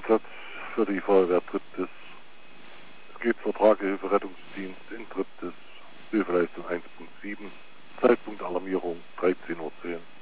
Einsatz für die Feuerwehr Triptis. Es geht Vertrag Hilfe Rettungsdienst in Triptis, Hilfeleistung 1.7, Zeitpunkt Alarmierung 13:10 Uhr.